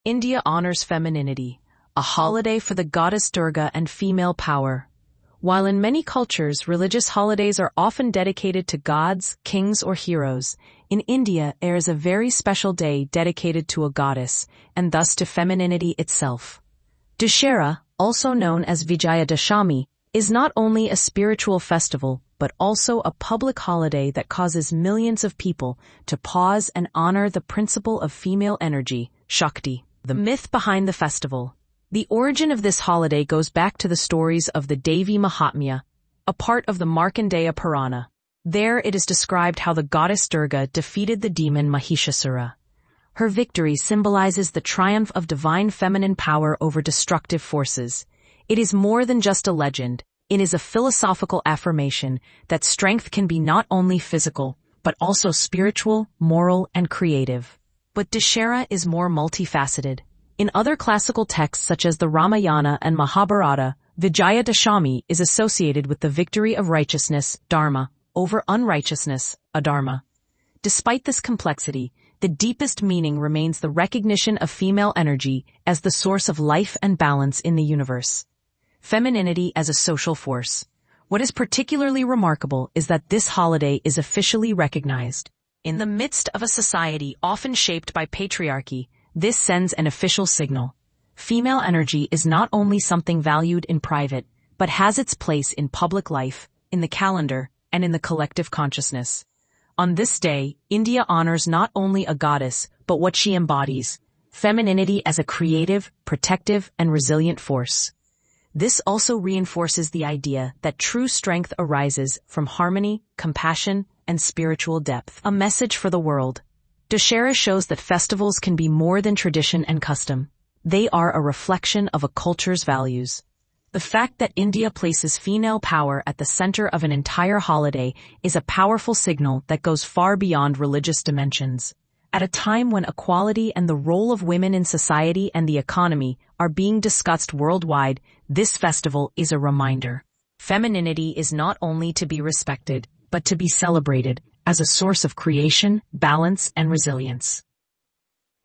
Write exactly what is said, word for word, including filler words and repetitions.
India honors femininity, a holiday for the goddess Durga and female power. While in many cultures religious holidays are often dedicated to gods, kings, or heroes, in India there is a very special day dedicated to a goddess, and thus to femininity itself. Dussehra, also known as Vijayadashami, is not only a spiritual festival, but also a public holiday that causes millions of people to pause and honor the principle of female energy, Shakti. The myth behind the festival. The origin of this holiday goes back to the stories of the Devi Mahatmya, a part of the Markandeya Purana. There it is described how the goddess Durga defeated the demon Mahishasura. Her victory symbolizes the triumph of divine feminine power over destructive forces. It is more than just a legend. It is a philosophical affirmation that strength can be not only physical, but also spiritual, moral, and creative. But Dussehra is more multifaceted. In other classical texts such as the Ramayana and Mahabharata, Vijayadashami is associated with the victory of righteousness, dharma, over unrighteousness, adharma. Despite this complexity, the deepest meaning remains the recognition of female energy as the source of life and balance in the universe. Femininity as a social force. What is particularly remarkable is that this holiday is officially recognized. In the midst of a society often shaped by patriarchy, this sends an official signal. Female energy is not only something valued in private, but has its place in public life, in the calendar, and in the collective consciousness. On this day, India honors not only a goddess, but what she embodies, femininity as a creative, protective, and resilient force. This also reinforces the idea that true strength arises from harmony, compassion, and spiritual depth. A message for the world. Dussehra shows that festivals can be more than tradition and custom. They are a reflection of a culture's values. The fact that India places female power at the center of an entire holiday is a powerful signal that goes far beyond religious dimensions. At a time when equality and the role of women in society and the economy are being discussed worldwide, this festival is a reminder. Femininity is not only to be respected, but to be celebrated as a source of creation, balance, and resilience.